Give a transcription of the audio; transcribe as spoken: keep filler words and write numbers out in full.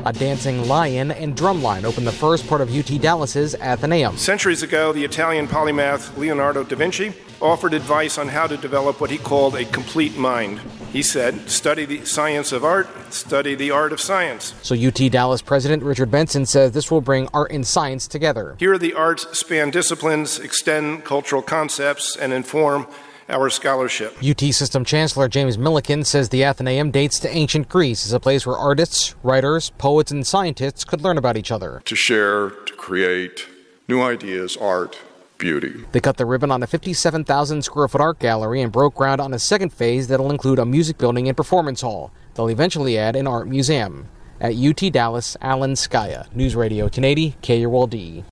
A dancing lion and drumline opened the first part of U T Dallas's Athenaeum. Centuries ago, the Italian polymath Leonardo da Vinci offered advice on how to develop what he called a complete mind. He said, study the science of art, study the art of science. So U T Dallas President Richard Benson says this will bring art and science together. Here the arts span disciplines, extend cultural concepts, and inform our scholarship. U T System Chancellor James Milliken says the Athenaeum dates to ancient Greece as a place where artists, writers, poets, and scientists could learn about each other. To share, to create new ideas, art, beauty. They cut the ribbon on a fifty-seven thousand square foot art gallery and broke ground on a second phase that'll include a music building and performance hall. They'll eventually add an art museum. At U T Dallas, Alan Skaya, News Radio ten eighty K U L D.